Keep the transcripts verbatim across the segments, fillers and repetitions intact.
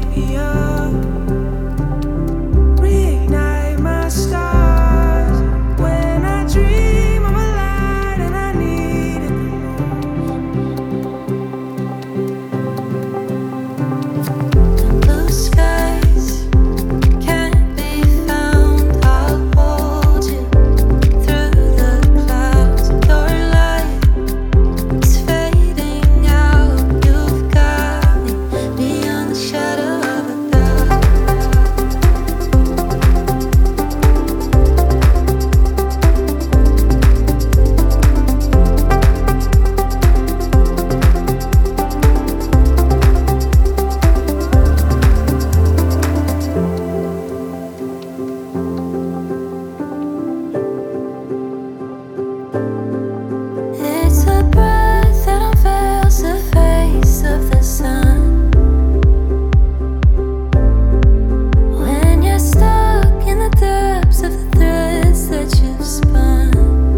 me up, reignite my stars. When I dream of a light and I need it the most. Blue skies can't be found. I'll hold you through the clouds. Your light is fading out. You've got me beyond the shadow of a doubt. It's a breath that unveils the face of the sun. When you're stuck in the depths of the threads that you've spun,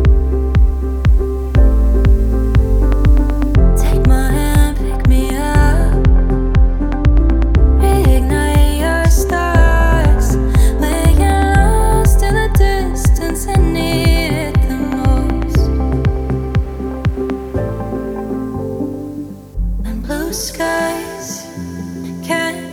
take my hand, pick me up, reignite your stars. When you're lost in the distance and need it the most. And blue skies can't